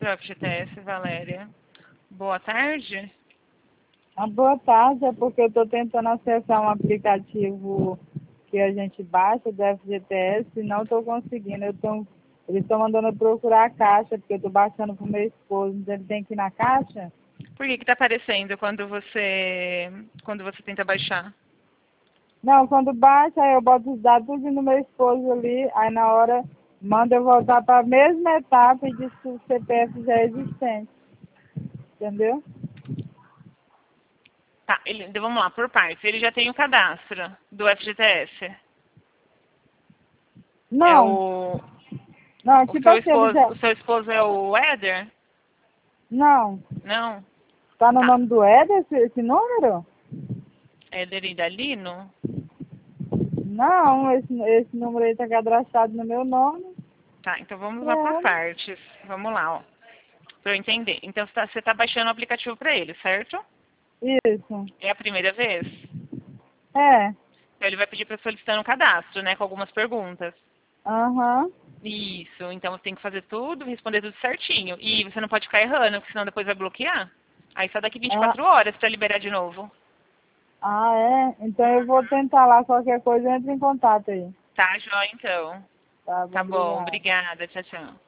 para o FGTS, Valéria. Boa tarde. Boa tarde, é porque eu estou tentando acessar um aplicativo que a gente baixa do FGTS e não estou conseguindo. Eles estão mandando eu procurar a caixa, porque eu estou baixando para o meu esposo, então ele tem que ir na caixa. Por que está aparecendo quando você tenta baixar? Não, quando baixa, aí eu boto os dados tudo no meu esposo ali, aí na hora manda eu voltar para a mesma etapa e diz que o CPF já é existente. Entendeu? Tá, então vamos lá, por partes. Ele já tem o cadastro do FGTS. É Não, não, tipo assim, ele já... o seu esposo é o Éder? Não, Não? tá no Tá. nome do Éder esse número? Éder Idalino? Não, esse número aí tá cadastrado no meu nome. Tá, então vamos lá por É, partes. Vamos lá, ó. Pra eu entender. Então você tá baixando o aplicativo para ele, certo? isso. É a primeira vez? É, Então ele vai pedir para solicitar um cadastro, né? Com algumas perguntas. aham. Isso, então você tem que fazer tudo, responder tudo certinho. E você não pode ficar errando, porque senão depois vai bloquear. Aí só daqui Ah, 24 horas para liberar de novo. é? Então eu vou tentar lá, qualquer coisa, entra em contato aí. Tá, joia então. Tá bom, Tá bom, obrigada. obrigada, tchau, tchau.